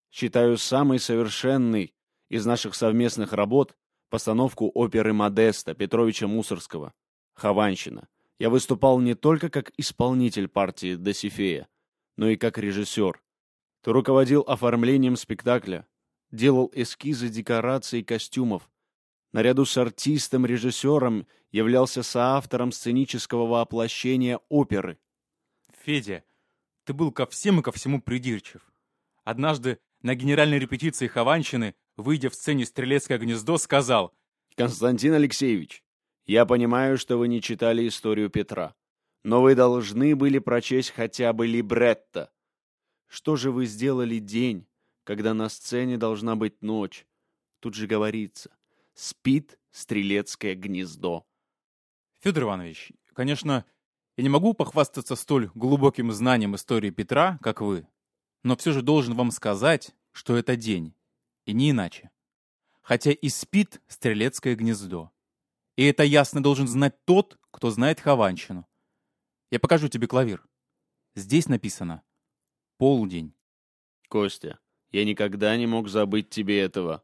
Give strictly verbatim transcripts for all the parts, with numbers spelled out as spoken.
Считаю самой совершенной из наших совместных работ постановку оперы «Модеста» Петровича Мусорского «Хованщина». Я выступал не только как исполнитель партии Досифея, но и как режиссер. Ты руководил оформлением спектакля, делал эскизы декораций и костюмов. Наряду с артистом-режиссером являлся соавтором сценического воплощения оперы. Федя, ты был ко всем и ко всему придирчив. Однажды на генеральной репетиции «Хованщины», выйдя в сцене «Стрелецкое гнездо», сказал: «Константин Алексеевич, я понимаю, что вы не читали историю Петра, но вы должны были прочесть хотя бы либретто. Что же вы сделали день, когда на сцене должна быть ночь? Тут же говорится: спит стрелецкое гнездо». Федор Иванович, конечно, я не могу похвастаться столь глубоким знанием истории Петра, как вы, но все же должен вам сказать, что это день, и не иначе. Хотя и спит стрелецкое гнездо. И это ясно должен знать тот, кто знает Хованщину. Я покажу тебе клавир. Здесь написано «Полдень». Костя, я никогда не мог забыть тебе этого.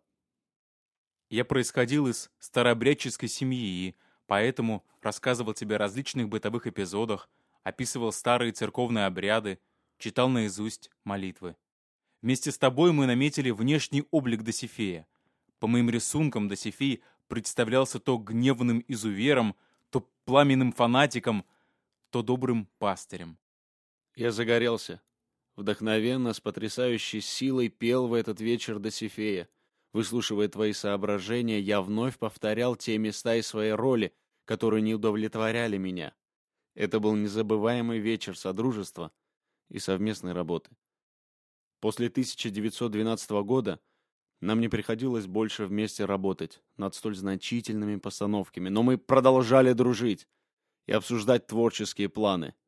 Я происходил из старообрядческой семьи и поэтому рассказывал тебе о различных бытовых эпизодах, описывал старые церковные обряды, читал наизусть молитвы. Вместе с тобой мы наметили внешний облик Досифея. По моим рисункам Досифей представлялся то гневным изувером, то пламенным фанатиком, то добрым пастырем. Я загорелся. Вдохновенно, с потрясающей силой пел в этот вечер Досифея. Выслушивая твои соображения, я вновь повторял те места из своей роли, которые не удовлетворяли меня. Это был незабываемый вечер содружества и совместной работы. После тысяча девятьсот двенадцатого года нам не приходилось больше вместе работать над столь значительными постановками, но мы продолжали дружить и обсуждать творческие планы.